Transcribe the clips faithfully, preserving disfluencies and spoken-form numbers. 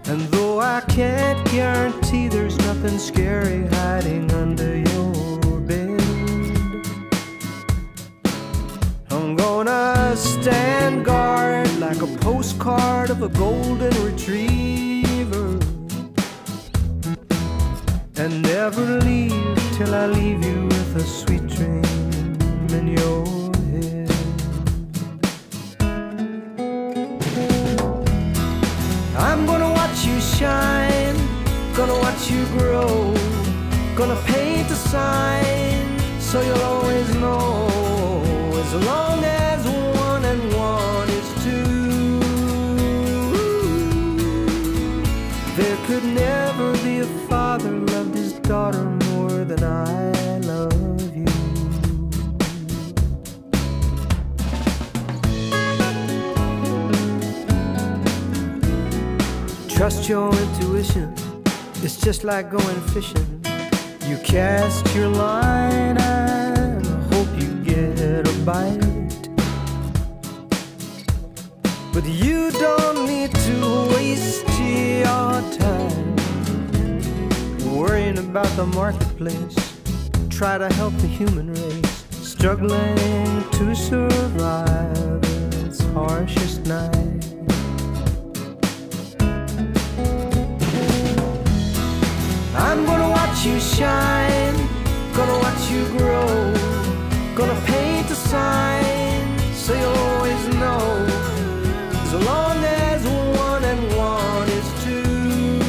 And though I can't guarantee there's nothing scary hiding under your bed, I'm gonna stand guard like a postcard of a golden retriever, and never leave till I leave you with a sweet dream in your head. I'm gonna watch you shine, gonna watch you grow, gonna paint a sign so you'll always know, as long as one and one is two, there could never be a father loved his daughter more than I love you. Trust your intuition, it's just like going fishing. You cast your line and hope you get a bite, but you don't need to waste your time worrying about the marketplace. Try to help the human race, struggling to survive its harshest night. I'm gonna watch you shine, gonna watch you grow, gonna paint a sign so you'll always know, as long as one and one is two,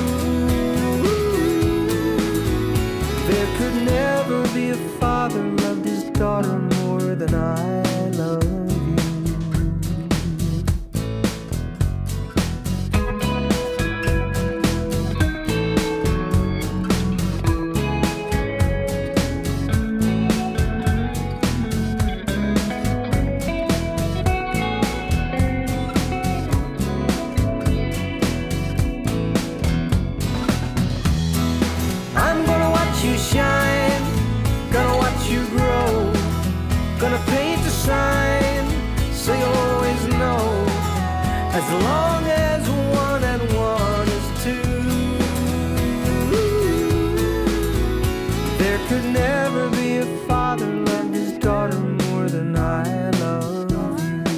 there could never be a father loved his daughter more than I love you. Gonna paint a sign so you'll always know, as long as one and one is two, there could never be a father loved his daughter more than I love you.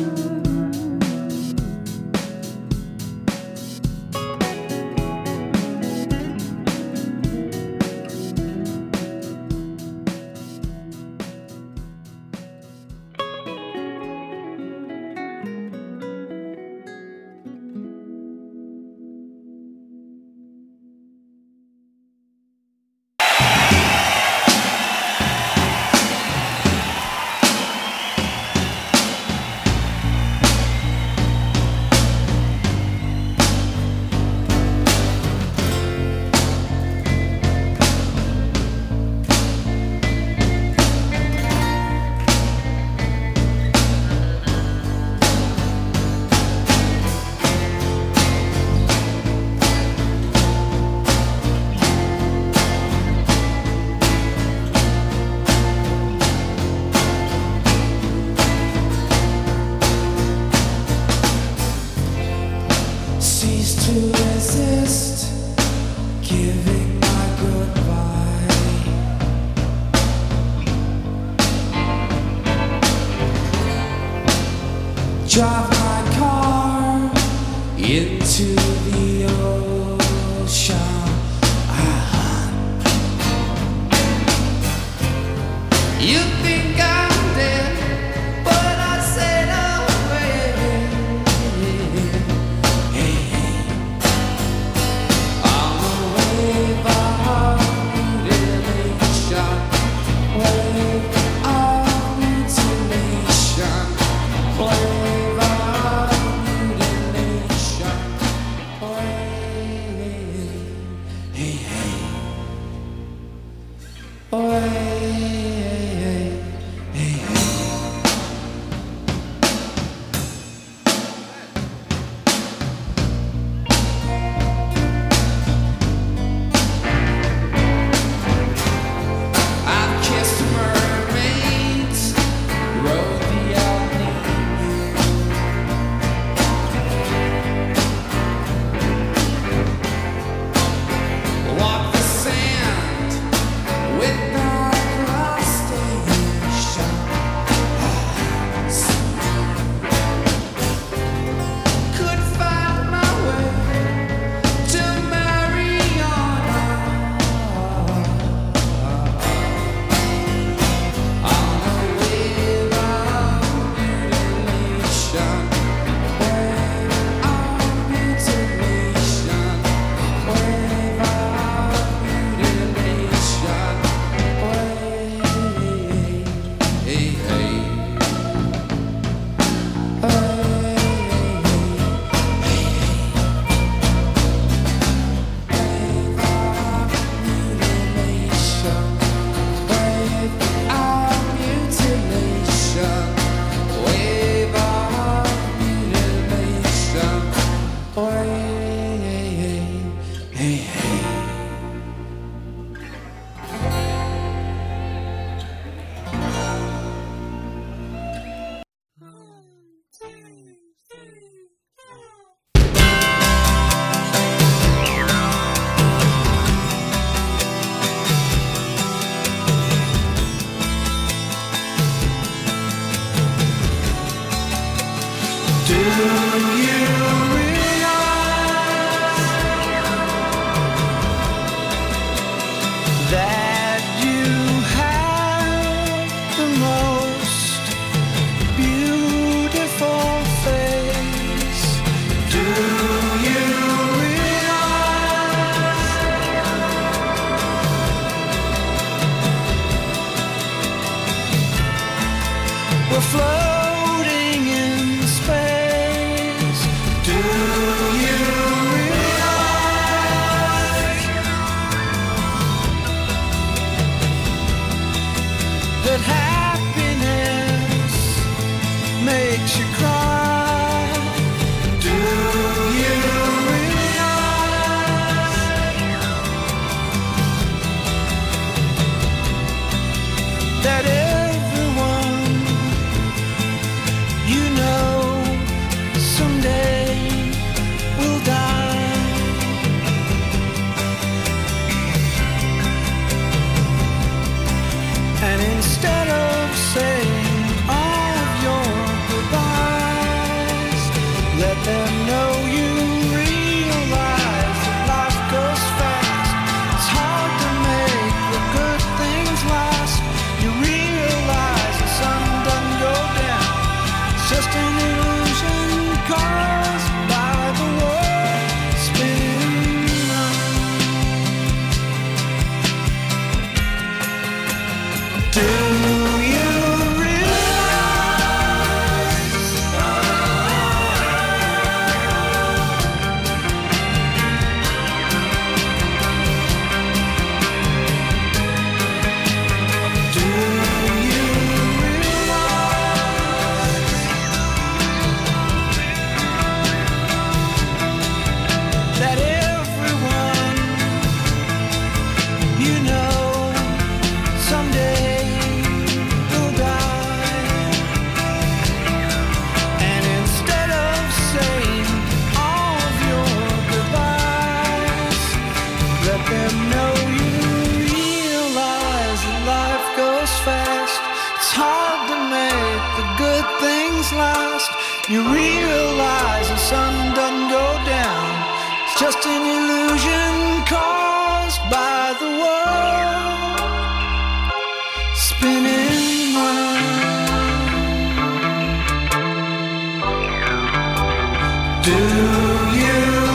Drive my car into the ocean. Ah. You think I'm dead, but I said away. Hey, I'm a wave of mutilation, wave of mutilation, wave. You realize the sun doesn't go down. It's just an illusion caused by the world spinning round. Do you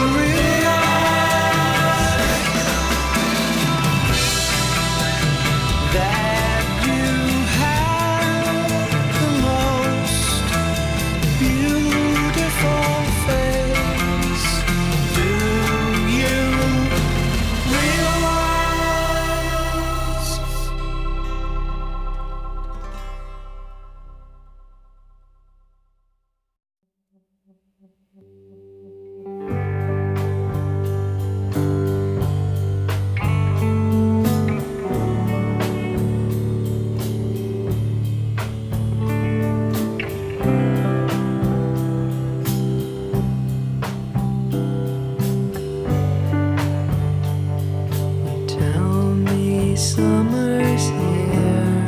summer's here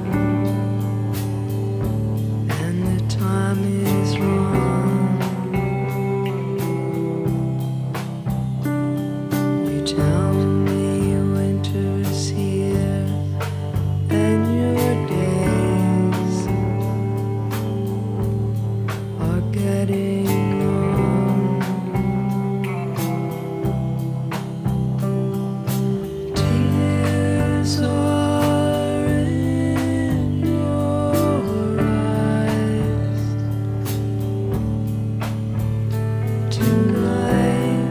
and the time is wrong. You tell me winter's here and your days are getting long. Tears are in your eyes tonight.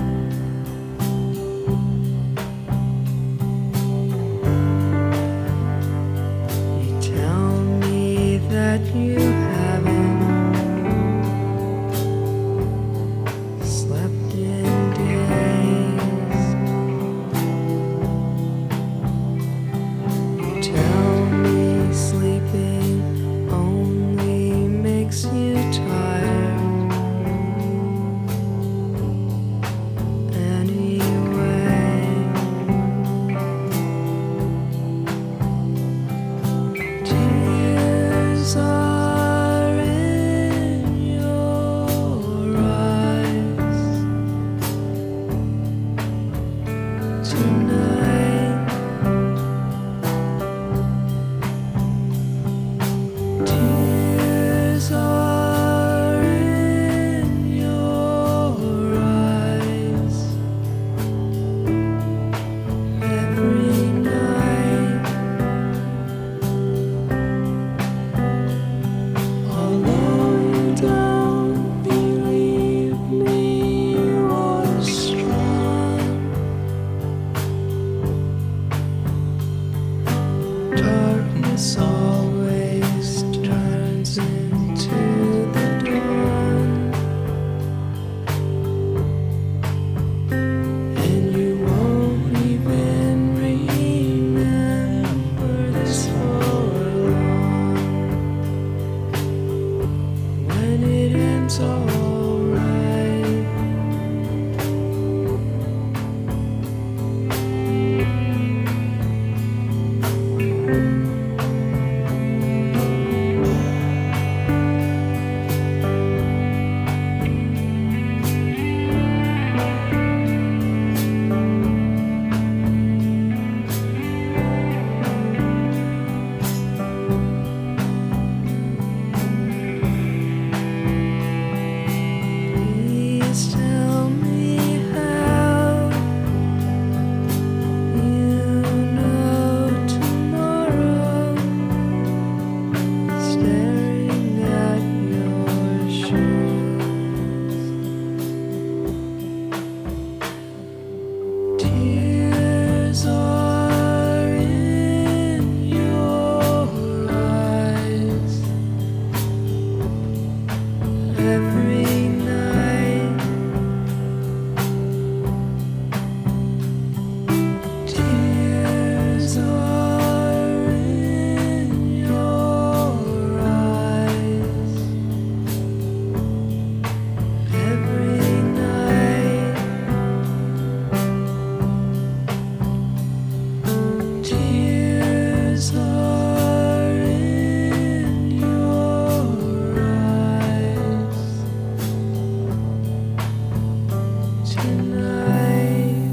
You tell me that you haven't slept in days. You tell me sleeping only makes you tired. tonight.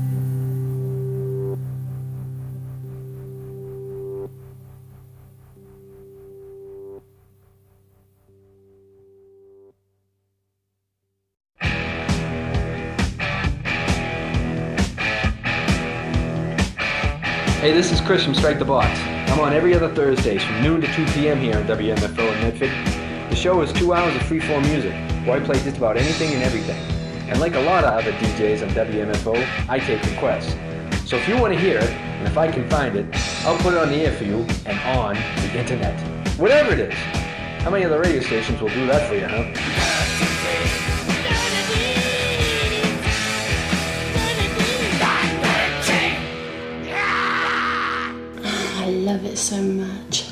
Hey, this is Chris from Strike the Box. I'm on every other Thursdays from noon to two p.m. here on W M F O in Medford. The show is two hours of free-form music, where I play just about anything and everything. And like a lot of other D Js on W M F O, I take requests. So if you want to hear it, and if I can find it, I'll put it on the air for you and on the internet. Whatever it is. How many other radio stations will do that for you, huh? I love it so much.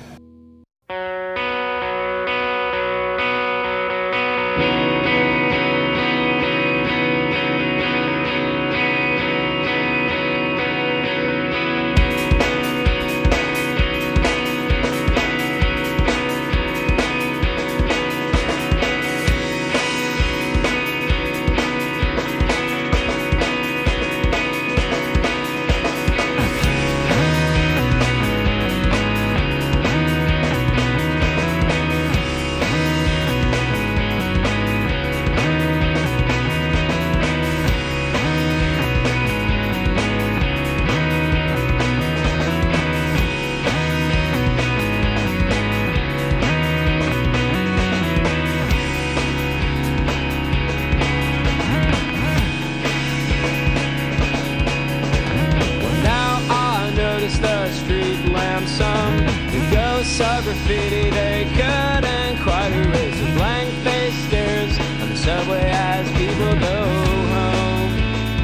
Graffiti they couldn't quite erase the blank-faced stares on the subway as people go home.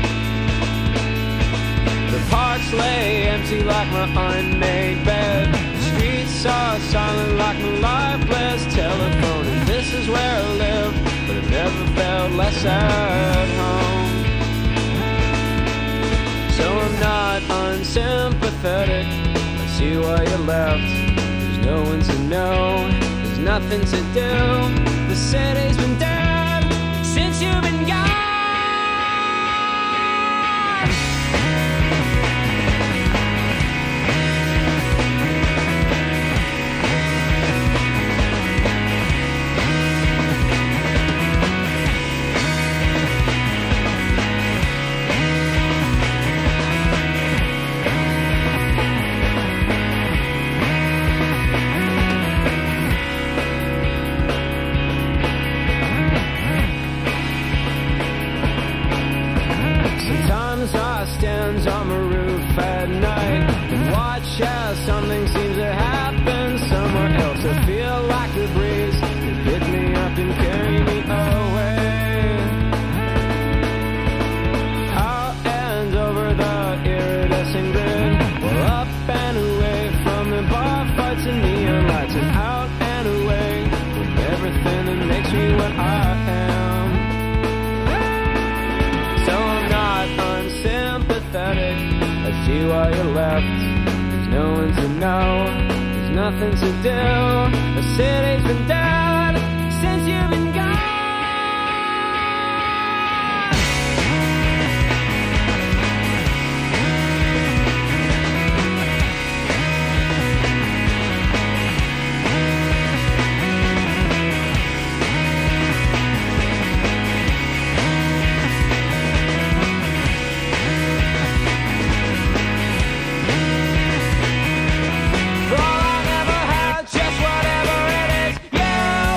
The parks lay empty like my unmade bed. The streets are silent like my lifeless telephone. And this is where I live, but I've never felt less at home. So I'm not unsympathetic. I see why you left. No one to know, there's nothing to do. The city's been dead since you've been gone. On my roof at night and watch as something seems to happen somewhere else. I feel like the breeze can pick me up and carry me away. Out and over the iridescent grid, well, up and away from the bar fights and neon lights, and out and away from everything that makes me what I am. So I'm not unsympathetic. I see why you left. There's no one to know. There's nothing to do. The city's been dead since you've been gone. Just whatever it is, yeah.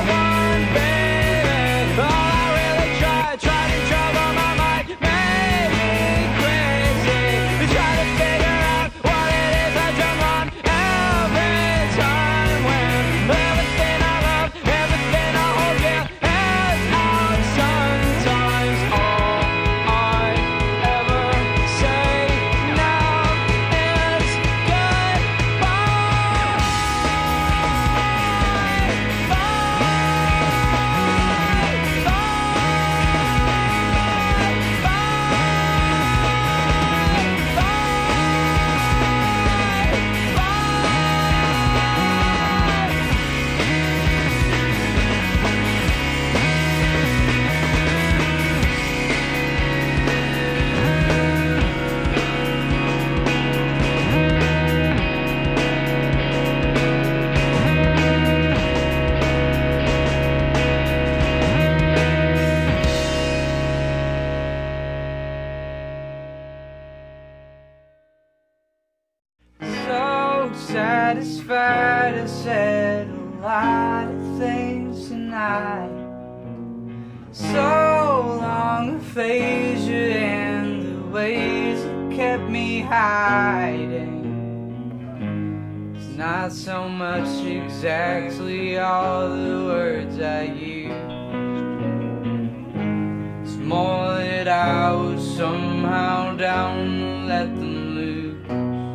aphasia and the ways that kept me hiding. It's not so much exactly all the words I use. It's more that I was somehow down to let them loose.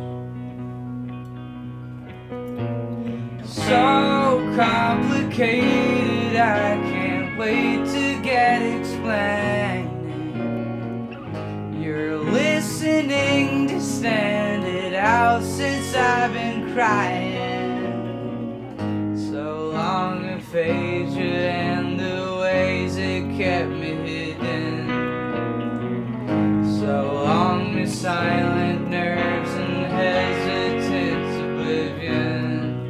So complicated, I can't wait to get explaining. You're listening to stand it out since I've been crying. So long aphasia and the ways it kept me hidden. So long the silent nerves and hesitant oblivion.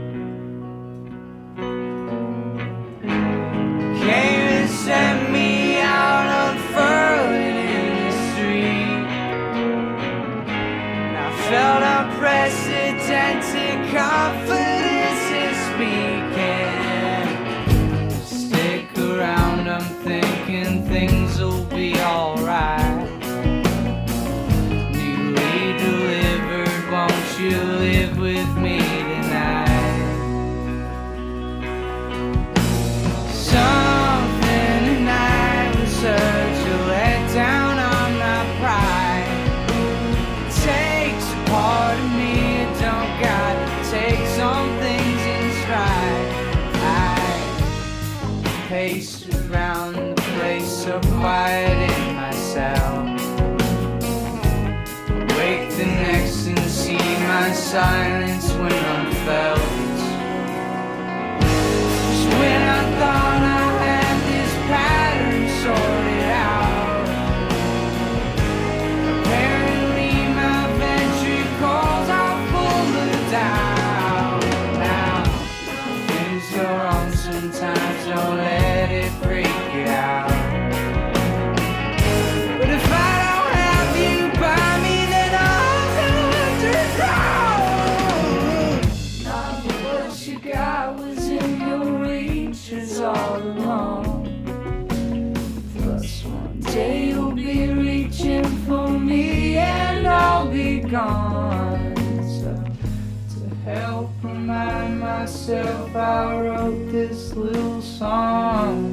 Came and sent me out unfurling in the street. And I felt unprecedented confidence in speaking. Stick around, I'm thinking things will be alright. Newly delivered, won't you live with me tonight? Something tonight was such a letdown on my pride. It takes a part of me, it don't got to take some things in stride. I paced around the place so quiet in myself. Wake the next and see my silence when I'm felt. Just when I thought I had this pattern sorted out, apparently my ventricles are full of doubt. Now, things go wrong sometimes, don't let it freak you out. But if I don't have you by me, then I'll have to drown. Not what you got was in your reaches all along. Plus one day you'll be reaching for me and I'll be gone. So to help remind myself, I wrote this little song.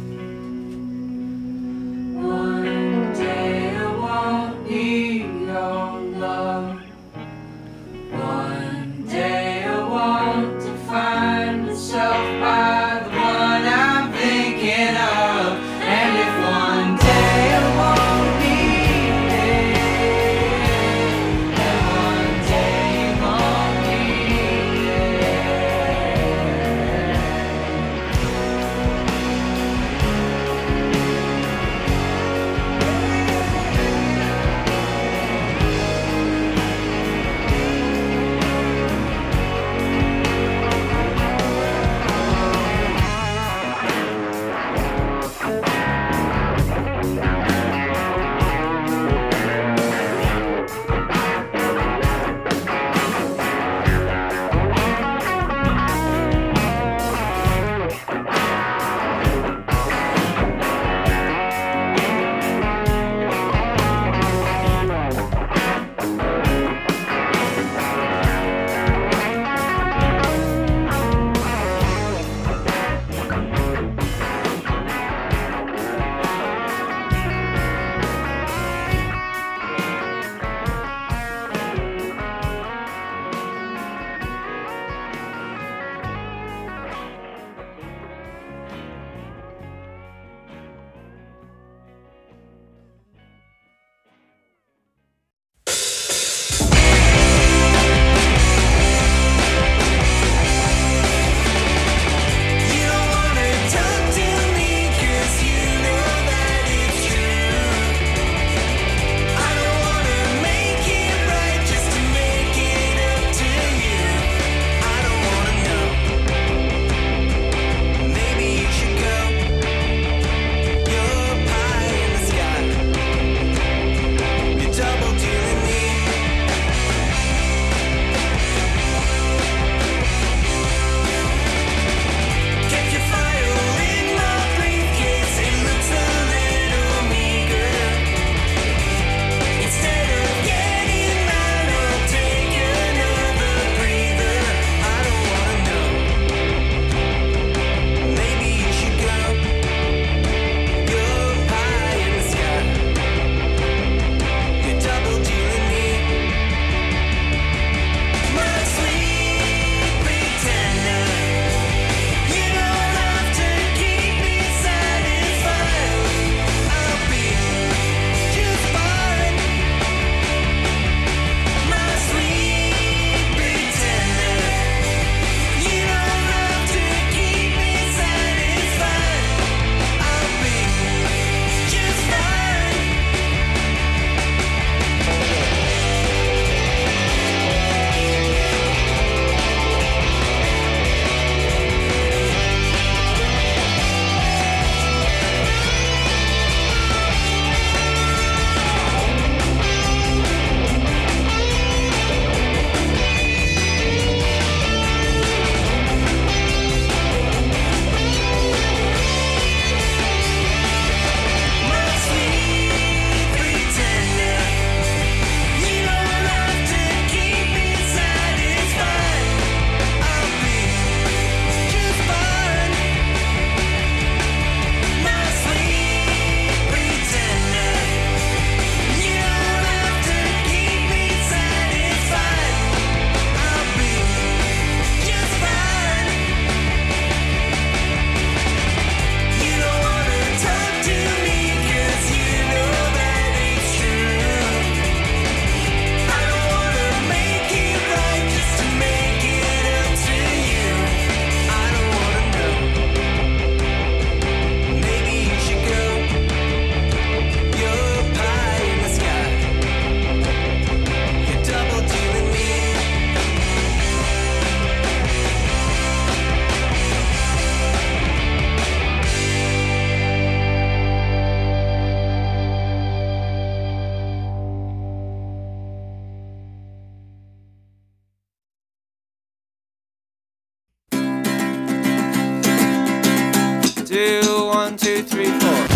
One day I won't need your love. One day I won't define myself by the one I'm thinking of. And if one day I won't need it, and one day you won't need it, one, two, three, four.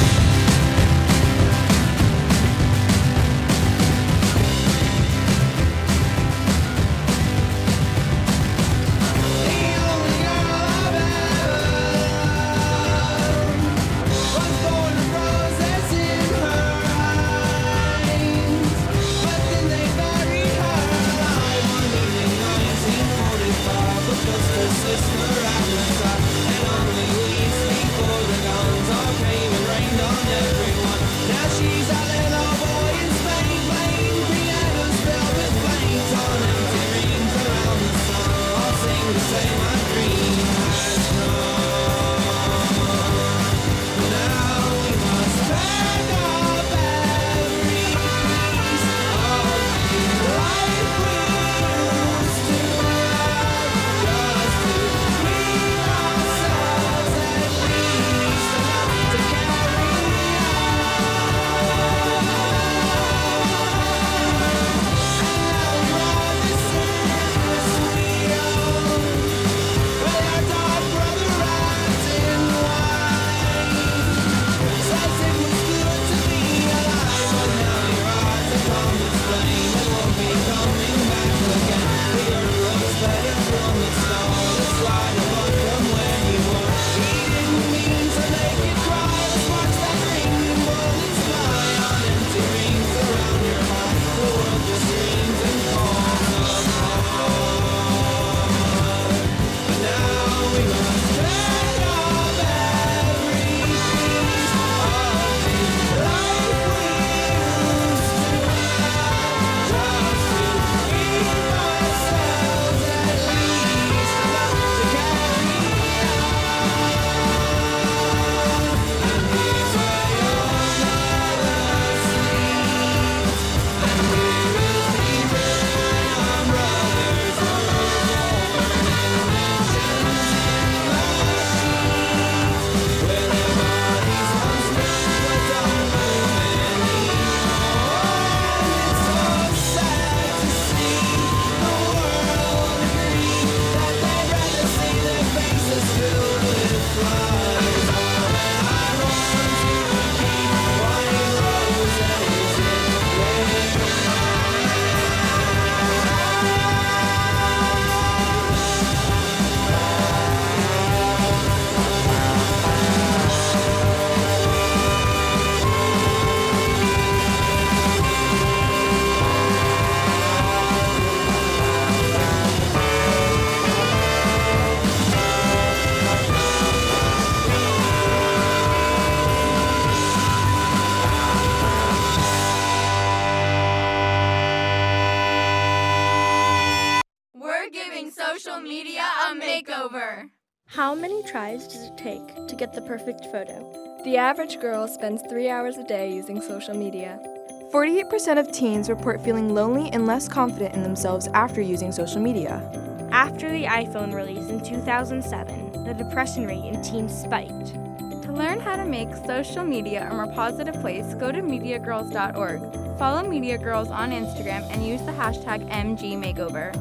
How many tries does it take to get the perfect photo? The average girl spends three hours a day using social media. forty-eight percent of teens report feeling lonely and less confident in themselves after using social media. After the iPhone release in two thousand seven, the depression rate in teens spiked. To learn how to make social media a more positive place, go to media girls dot org. Follow Media Girls on Instagram and use the hashtag M G Makeover.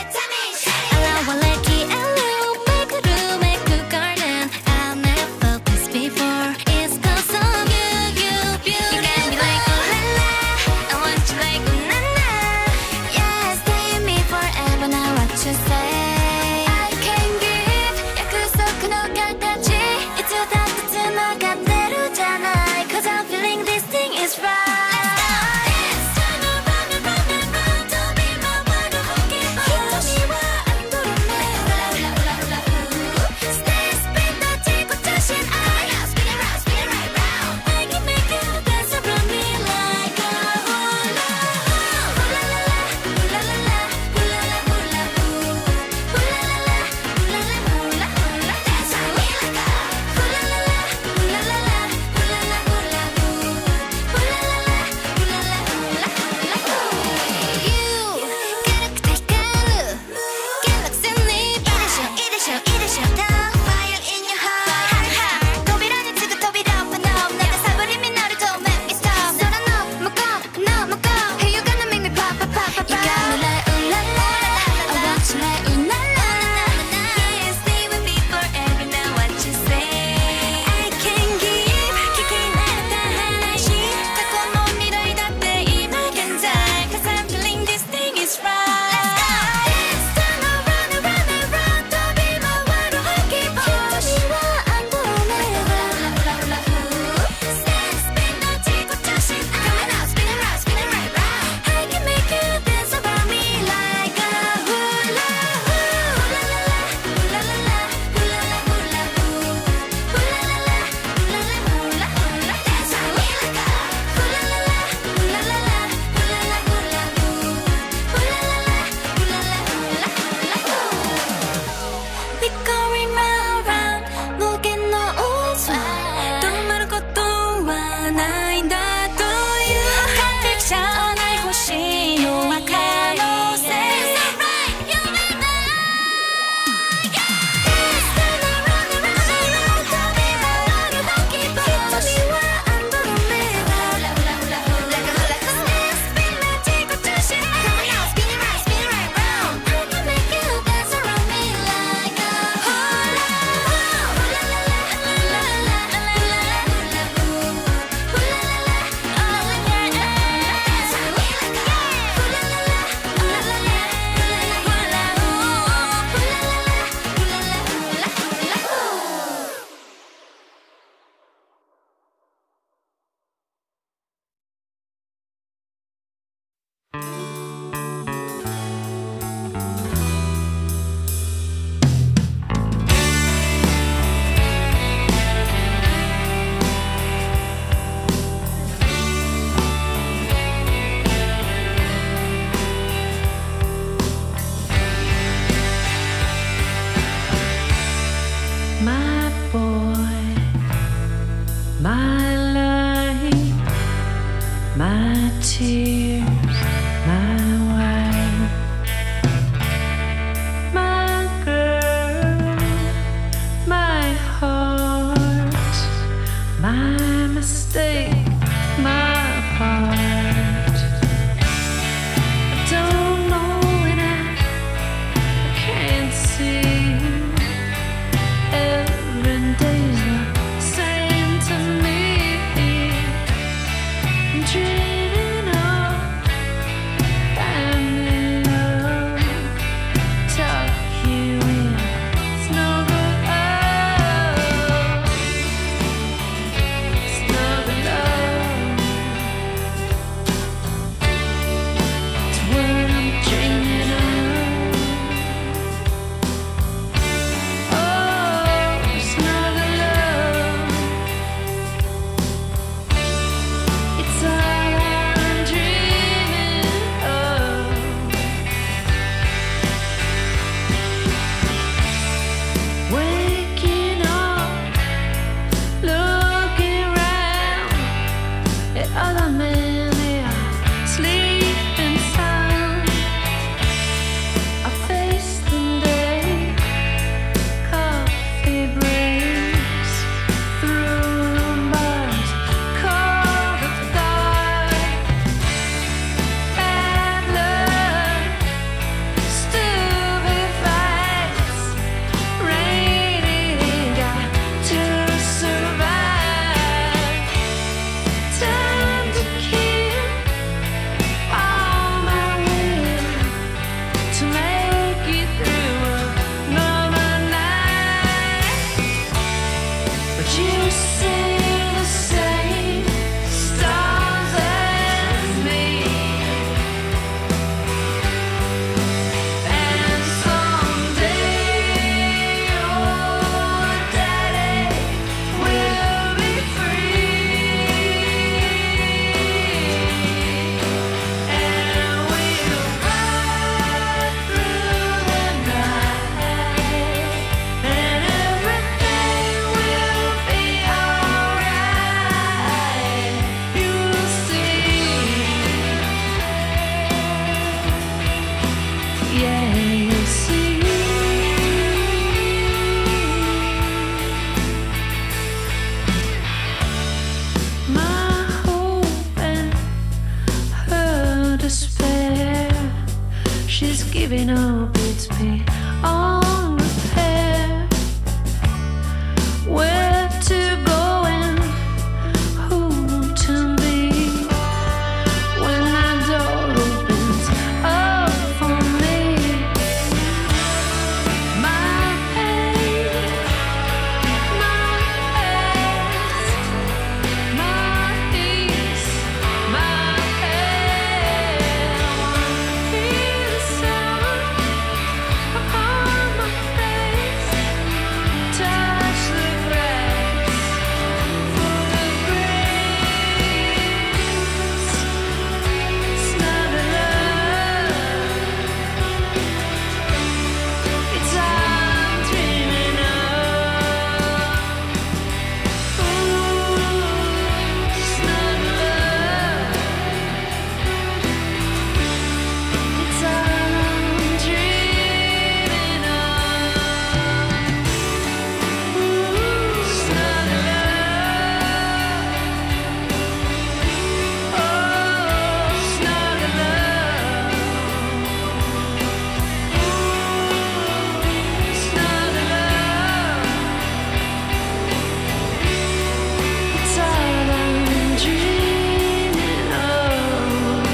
Focus your beats be on repair. Where to go and who to be when that door opens up for me. My pain, my past, my peace, my head. One piece of sun upon my face, touch the grass for the breeze. Snuggle up, it's I'm dreaming of. Ooh, snuggle up, it's I'm dreaming of. Ooh, snuggle up, oh, snuggle up, ooh, snuggle up, it's all I'm dreaming of.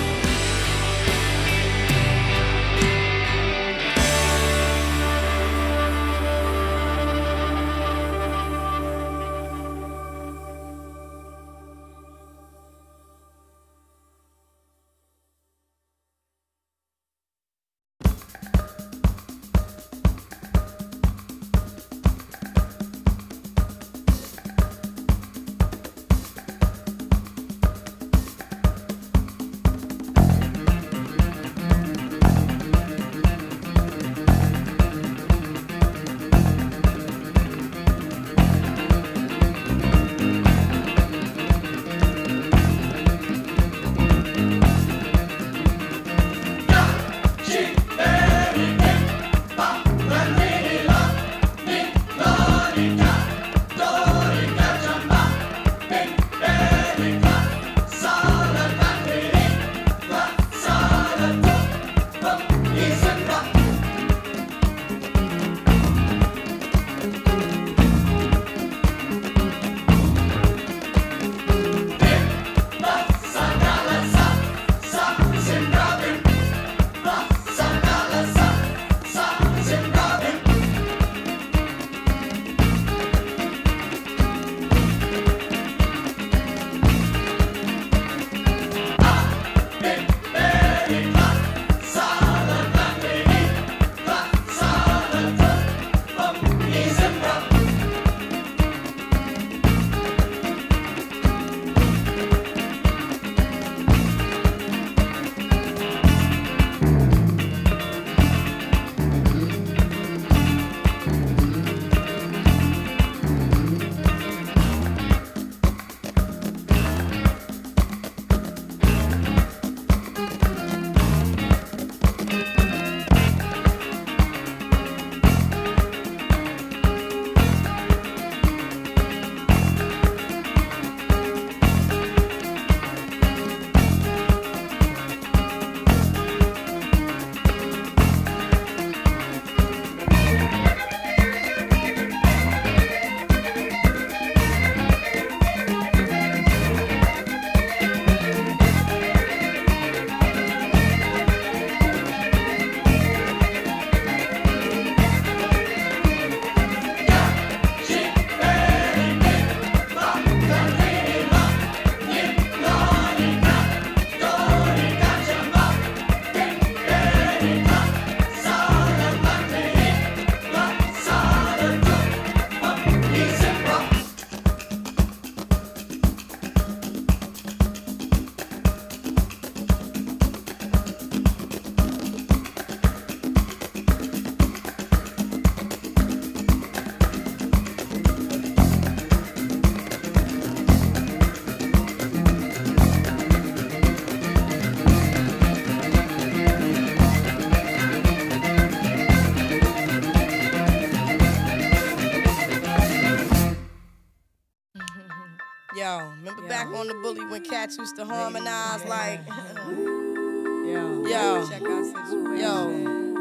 Yo, remember yeah. back on the bully when cats used to harmonize yeah. like, yo, yo, check out situation. Yo.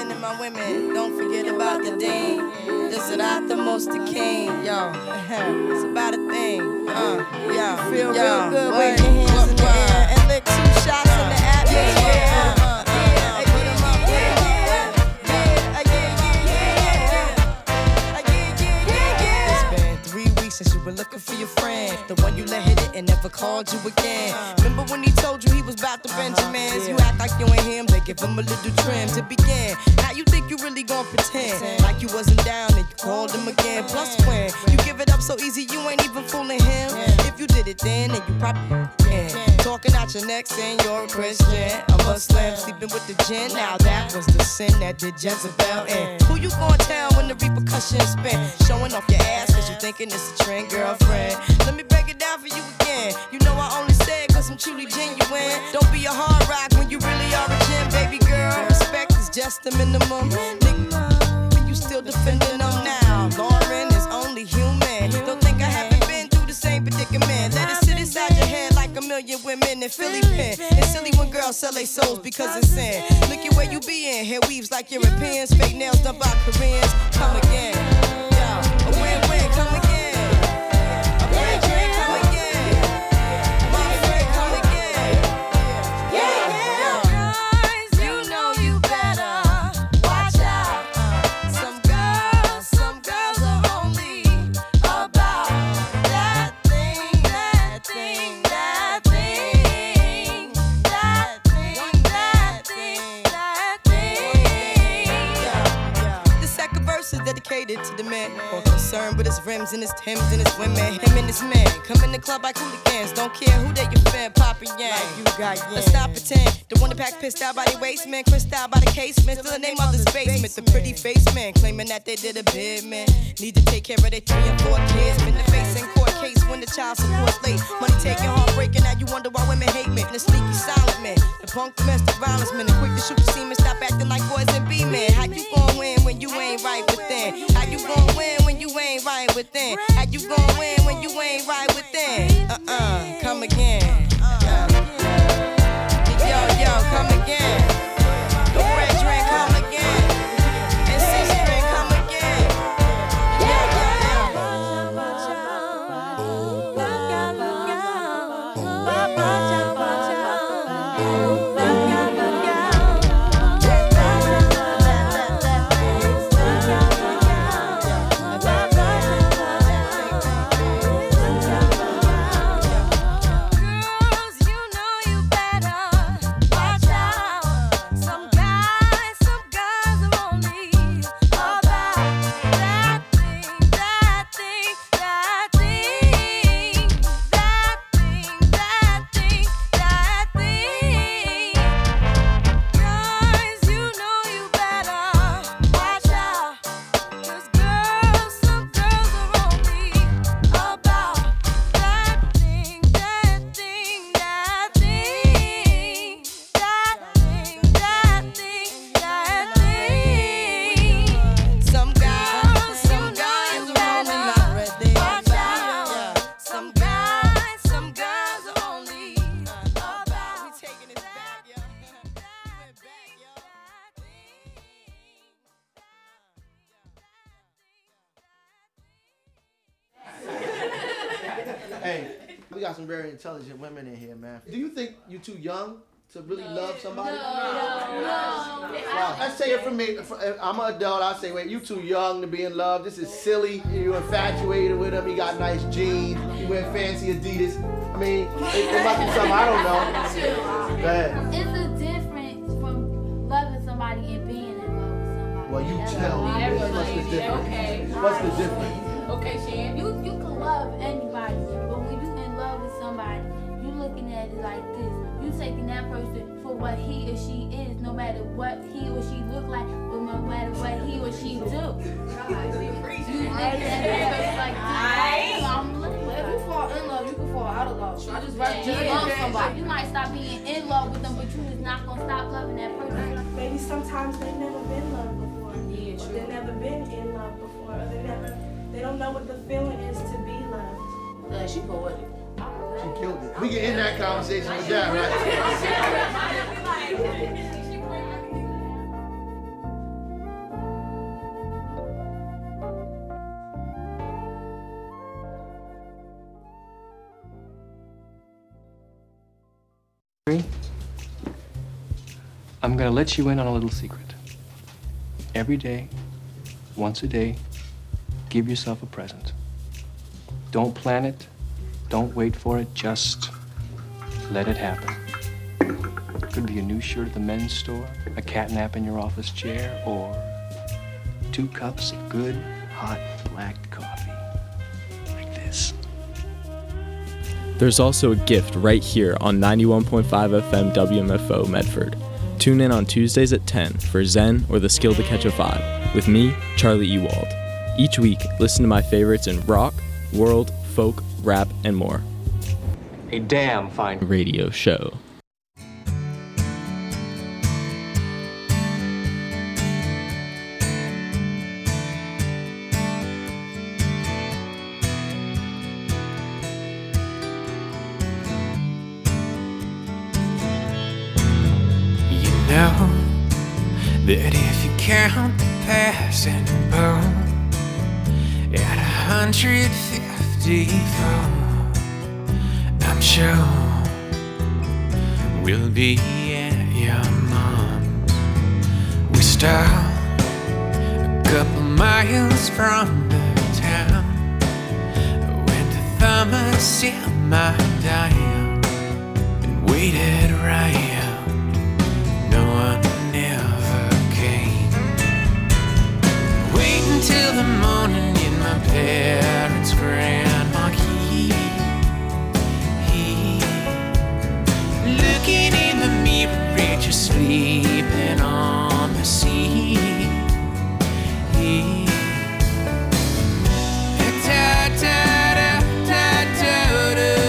men and my women, don't forget about the dean. Desiderata most the king, yo. It's about a thing, uh, yo. Feel yo. real good, wave your hands in the air and lick two shots in the atmosphere. Uh, uh, uh, uh, put 'em up, put 'em up, yeah. Yeah, yeah, yeah, yeah, yeah, yeah. It's been three weeks since you were looking for your friend, the one you let hit it and never called you again. Remember when he told you he was about to Benjamins? You act like you ain't him, they give him a little trim to begin. Now you think you really gon' pretend like you wasn't down and you called him again. Plus when you give it up so easy, you ain't even fooling him. If you did it then, then you probably can. Talking out your neck saying you're a Christian, a Muslim, sleeping with the gin. Now that was the sin that did Jezebel in. Who you gon' tell when the repercussions spin? Showing off your ass cause you thinking it's a trend, girlfriend. Let me break it down for you again. You know I only say it cause I'm truly genuine. Don't be a hard rock when you really are a gem, baby girl. Respect is just the minimum. Nigga, when you still defending them now. Lauren is only human. Don't think I haven't been through the same predicament. Let it sit inside your head like a million women in Philly pen. It's silly when girls sell their souls because it's sin. Look at where you be in. Hair weaves like Europeans. Fake nails done by Koreans. Come again. Yo, a win-win. Come again. Dedicated to the man, more concerned with his rims and his Timbs and his women. Him and his man come in the club like hooligans. Don't care who they your fan, Papa Yang. Like you got yeah. Let's stop pretend. The one that pack pissed out by the waist man, crissed out by the casement. Still in their mother's basement. The pretty face man claiming that they did a bid man. Need to take care of their three and four kids. Been the face in court case when the child support's late. Money taking, heartbreaking. Now you wonder why women hate me. The sneaky silent man, the punk domestic violence man, the quick to shoot the semen. Stop acting like boys and be men. How you gon' win when you ain't right within? How you gon' win when you ain't right within? How you gon' win when you ain't right within? Uh-uh, come again. Uh, yo, yo, come again. The red drink, come again. And six drink, come again. Yo, Hey, we got some very intelligent women in here, man. Do you think you're too young to really no. love somebody? No. no. no. Well, let's say it for me. I'm an adult. I say, wait, you too young to be in love. This is silly. You're infatuated with him. He got nice jeans. He wear fancy Adidas. I mean, it, it must be something I don't know. Go ahead. It's a difference from loving somebody and being in love with somebody. Well, you tell me. What's the difference? Okay. What's the difference? Okay, Shan. You, you can love anybody, but when you in love with somebody, you looking at it like this. You taking that person for what he or she is, no matter what he or she look like, or no matter what he or she do. You looking at that person like this. I'm looking at it. If you fall in love, you can fall out of love. I just rather just love somebody. You might stop being in love with them, but you is not gonna stop loving that person. Maybe sometimes they've never been loved before. Yeah, true. They've never been in love before. Or they never, they don't know what the feeling is to be loved. Uh, she poetic. She killed it. We can end that conversation with that, right? I'm gonna let you in on a little secret. Every day, once a day, give yourself a present. Don't plan it, don't wait for it, just let it happen. It could be a new shirt at the men's store, a cat nap in your office chair, or two cups of good, hot, black coffee. Like this. There's also a gift right here on ninety-one point five F M W M F O Medford. Tune in on Tuesdays at ten for Zen or The Skill to Catch a Vibe with me, Charlie Ewald. Each week, listen to my favorites in rock, world, folk, rap, and more. A damn fine radio show. Know that if you count the passing bone at a hundred fifty-four, I'm sure we'll be at your mom's. We start a couple miles from the town, went to Thomas in my dime and waited around. No one ever came. Wait until the morning in my parents' grand marquee. Looking in the mirror, just sleeping on the sea. Da, da, da, da, da, da.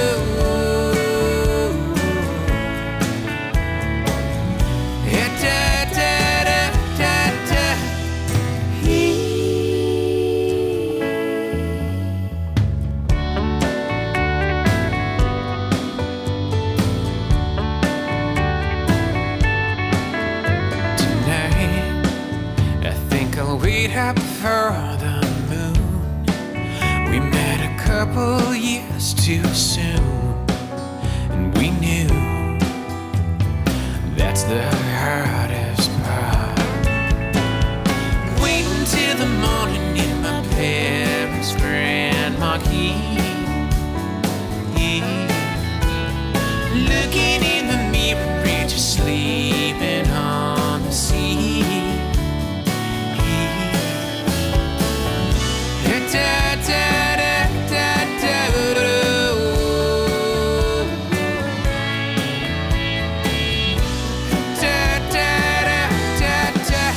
Up for the moon. We met a couple years too soon, and we knew that's the hardest part. Wait until the morning in my parents' grand marquee. Looking in the mirror, just sleeping on the sea. Da, da, da, da, da, da. Da, da, da, da, da.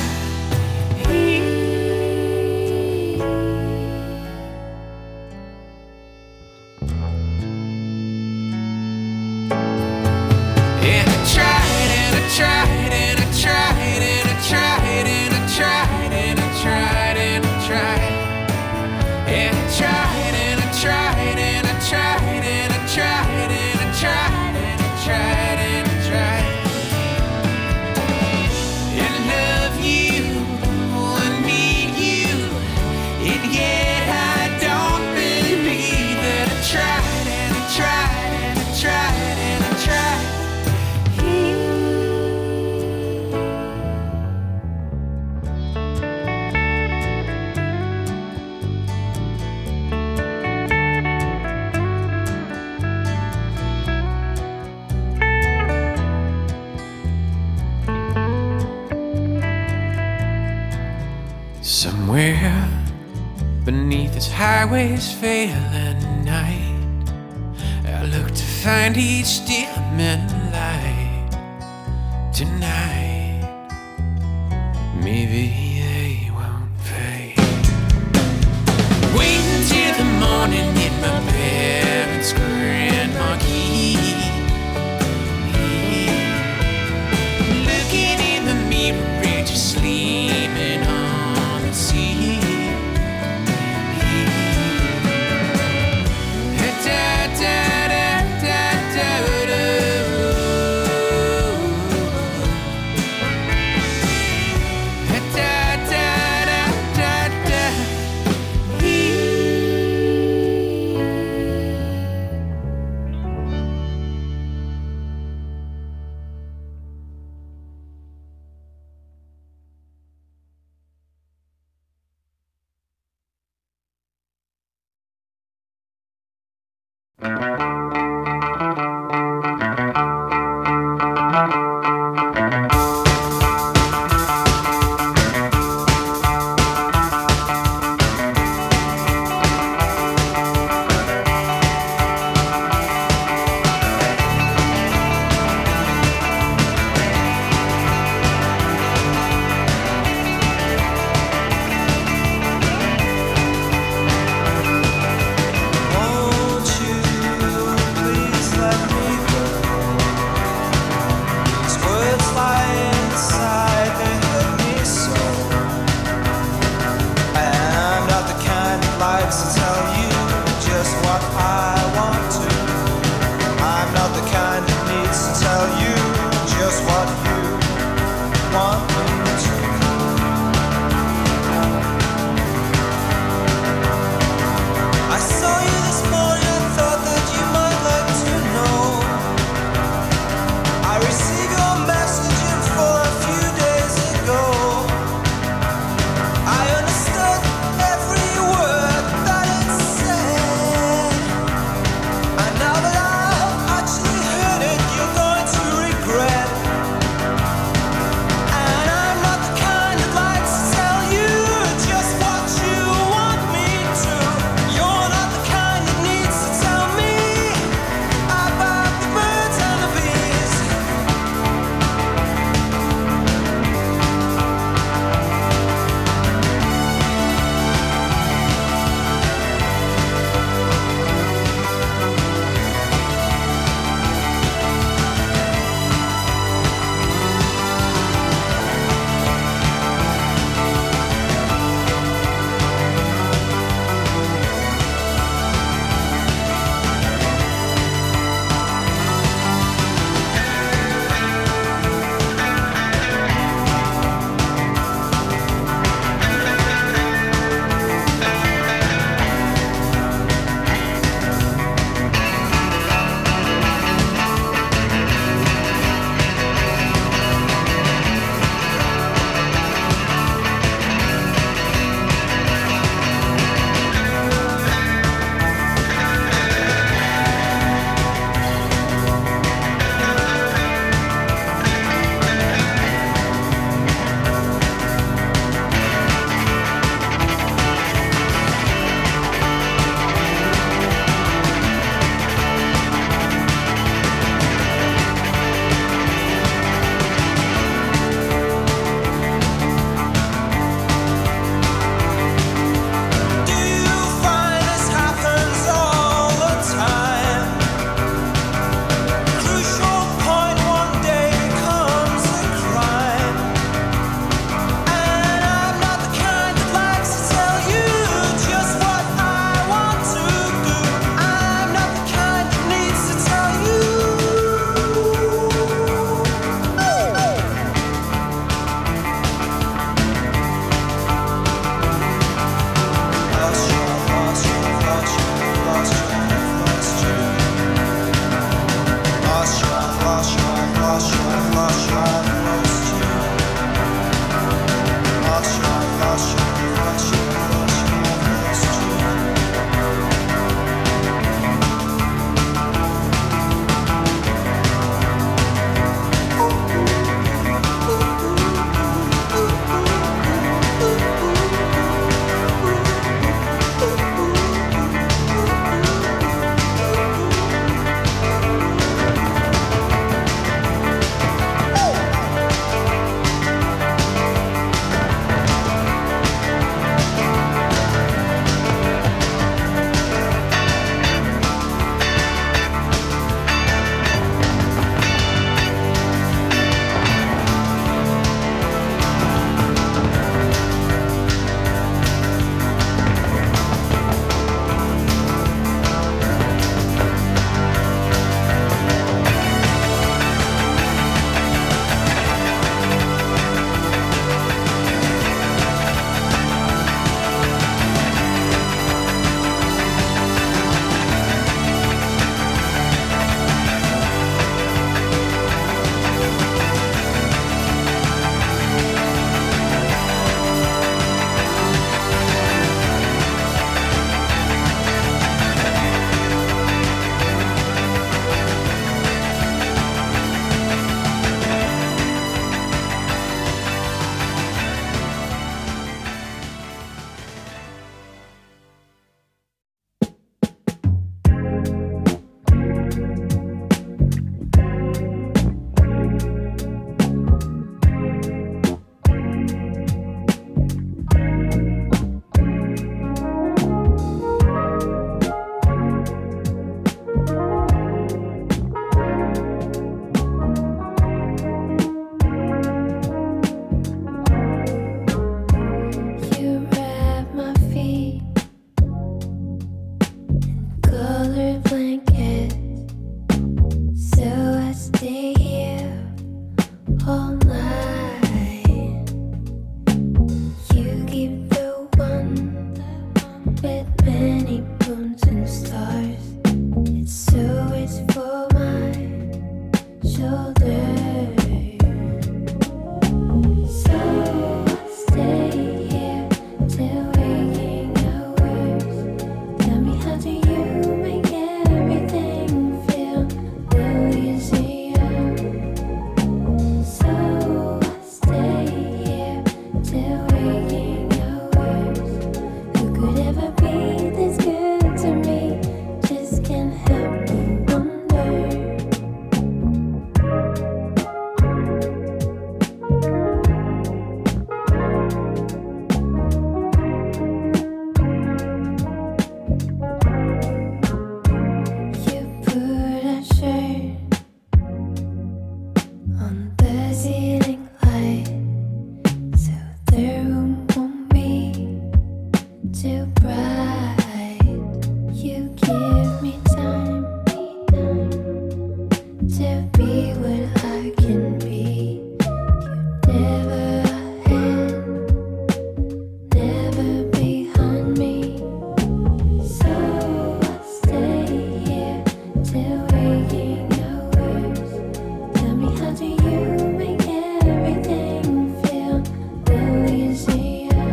And I tried, and I tried, and I tried, and I tried, and I tried, and I tried, and I tried. And I tried, and I tried, and I tried, and I tried, and I tried, and I tried, and I tried. And love you, and need you, and yet I don't believe that I tried, and I tried, and I tried, and I tried. Somewhere beneath this highway's failing night, I look to find each dimming light. Tonight, maybe they won't fade. Wait until the morning in my parents' grand marquee. Looking in the mirror, just sleeping on the sea. Da, da, da, da, da, da. Da, Thank